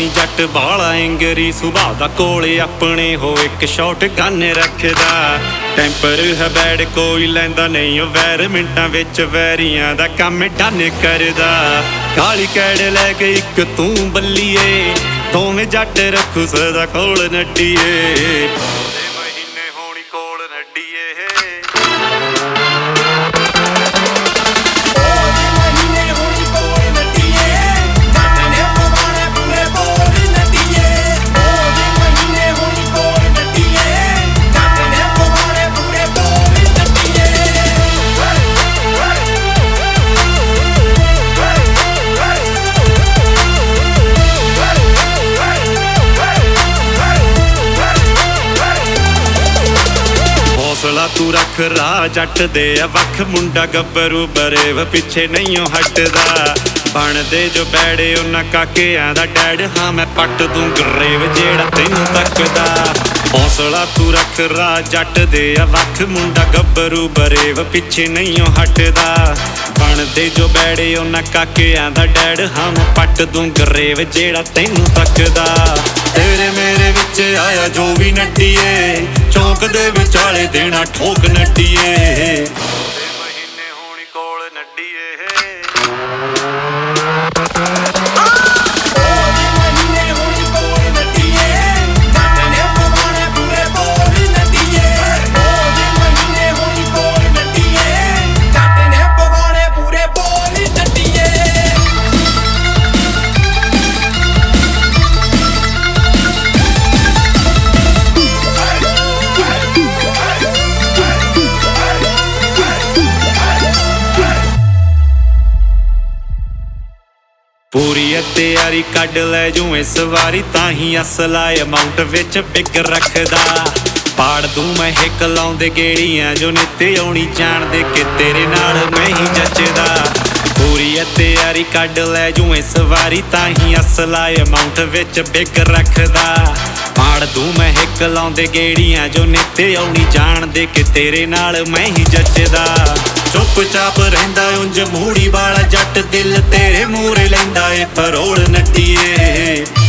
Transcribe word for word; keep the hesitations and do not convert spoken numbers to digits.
ਨਹੀਂ ਜੱਟ ਬਾਲਾ ਐਂਗਰੀ ਸੁਭਾਅ ਦਾ, ਕੋਲੇ ਆਪਣੇ ਹੋ ਇੱਕ ਸ਼ਾਟ ਗਨ ਰੱਖਦਾ। ਟੈਂਪਰ ਹੈ ਬੈਡ ਕੋਈ ਲੈਂਦਾ ਨਹੀਂ ਉਹ ਵੈਰ, ਮਿੰਟਾਂ ਵਿੱਚ ਵੈਰੀਆਂ ਦਾ ਕੰਮ ਡਨ ਕਰਦਾ। ਕਾਲੀ ਕੈੜ ਲੈ ਕੇ ਇੱਕ ਤੂੰ ਬੱਲੀਏ, ਦੋਵੇਂ ਜੱਟ ਰੱਖੂ ਸਦਾ ਕੋਲ ਨੱਡੀਏ। ਮਹੀਨੇ ਹੋਣੀ ਕੋਲ ਨੱਡੀਏ। ਹੌਸਲਾ ਤੂੰ ਰੱਖ ਰਾਹ ਜੱਟ ਦੇ ਆ ਵੱਖ, ਮੁੰਡਾ ਗੱਭਰੂ ਬਰੇਵ ਪਿੱਛੇ ਨਹੀਂ ਹਟਦਾ। ਬਣਦੇ ਜੋ ਬੈੜੇ ਉਹਨਾਂ ਕਾਕਿਆਂ ਦਾ ਡੈਡ, ਹਾਂ ਮੈਂ ਪੱਟ ਦੂੰ ਗਰੇਵ ਜਿਹੜਾ ਤੈਨੂੰ ਤੱਕਦਾ। ਹੌਸਲਾ ਤੂੰ ਰੱਖ ਰਾਹ ਜੱਟ ਦੇ ਆ ਵੱਖ, ਮੁੰਡਾ ਗੱਭਰੂ ਬਰੇਵ ਪਿੱਛੇ ਨਹੀਂ ਹਟਦਾ। ਬਣਦੇ ਜੋ ਬੈੜੇ ਉਹਨਾਂ ਕਾਕਿਆਂ ਦਾ ਡੈਡ, ਹਾਂ ਮੈਂ ਪੱਟ ਦੂੰ ਗਰੇਵ ਜਿਹੜਾ ਤੈਨੂੰ ਤੱਕਦਾ। ਤੇਰੇ ਮੇਰੇ ਵਿੱਚ ਆਇਆ ਜੋ ਵੀ ਨੱਡੀਏ, ਚੌਂਕ ਦੇ ਵਿਚਾਲੇ ਦੇਣਾ ਠੋਕ ਨੱਡੀਏ। ਮਹੀਨੇ ਹੋਣੀ ਕੋਲ ਨੱਡੀਏ। ਪੂਰੀ ਤਿਆਰੀ ਕੱਢ ਲੈ ਜੂ ਇਸ ਵਾਰੀ, ਤਾਂ ਹੀ ਅਸਲਾ ਅਮਾਉਂਟ ਵਿੱਚ ਬਿਗ ਰੱਖਦਾ। ਪਾੜ ਦੂੰ ਮੈਂ ਹਿੱਕ ਲਾਉਂਦੇ ਗੇੜੀਆਂ ਜੋ ਨਿੱਤੇ ਆਉਣੀ ਜਾਣਦੇ ਕਿ ਤੇਰੇ ਨਾਲ ਮੈਂ ਹੀ ਜੱਚਦਾ। ਪੂਰੀ ਤਿਆਰੀ ਕੱਢ ਲੈ ਜੂ ਇਸ ਵਾਰੀ, ਤਾਂ ਹੀ ਅਸਲਾ ਅਮਾਉਂਟ ਵਿੱਚ ਬਿਗ ਰੱਖਦਾ। ਪਾੜ ਦੂੰ ਮੈਂ ਹਿੱਕ ਲਾਉਂਦੇ ਗੇੜੀਆਂ ਜੋ ਨਿੱਤੇ ਆਉਣੀ ਜਾਣਦੇ ਕਿ ਤੇਰੇ ਨਾਲ ਮੈਂ ਹੀ ਜੱਚਦਾ। ਚੁੱਪ ਚਾਪ ਰਹਿੰਦਾ ਉਂਝ ਮੂੜੀ ਵਾਲਾ ਜੱਟ, ਦਿਲ ਤੇਰੇ ਮੂਹਰੇ ਲੈਂਦਾ ਏ ਫਰੋਲ ਨੱਡੀਏ।